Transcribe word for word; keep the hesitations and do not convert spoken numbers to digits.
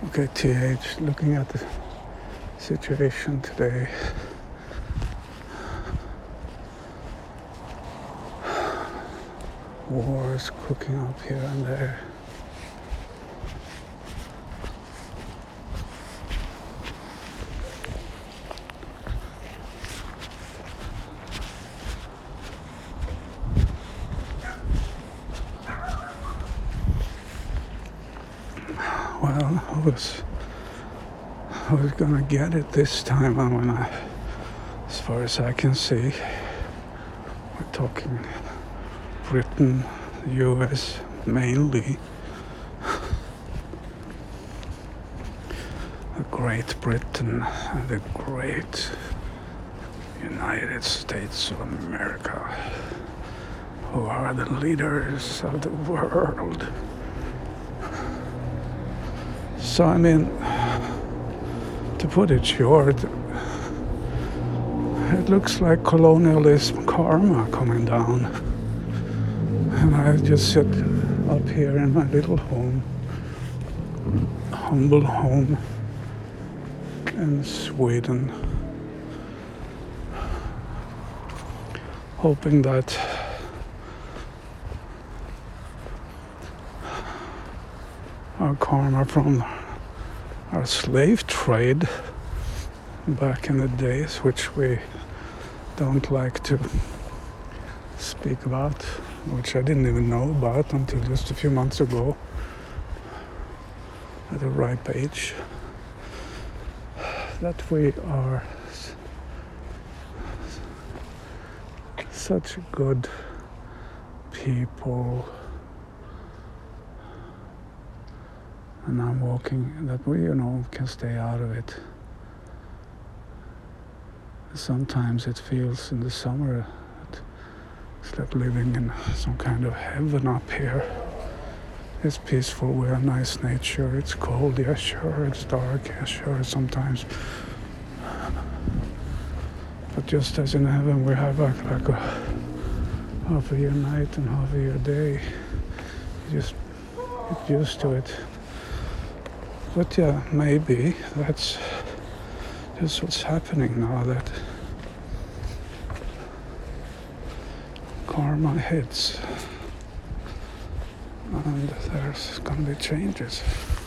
Okay, T H, looking at the situation today. Wars cooking up here and there. Well, who's, who's gonna get it this time? I mean, I, as far as I can see, we're talking Britain, U S mainly. The Great Britain and the Great United States of America, who are the leaders of the world. So, I mean, to put it short, it looks like colonialism karma coming down. And I just sit up here in my little home, humble home in Sweden, hoping that our karma from our slave trade back in the days, which we don't like to speak about, which I didn't even know about until just a few months ago at a ripe age, that we are such good people. And I'm walking, that we, you know, can stay out of it. Sometimes it feels in the summer that it's like living in some kind of heaven up here. It's peaceful, we have nice nature, it's cold, yeah sure, it's dark, yeah sure, sometimes. But just as in heaven we have like, like a half a year night and half a year day. You just get used to it. But yeah, maybe that's just what's happening now, that karma hits and there's gonna be changes.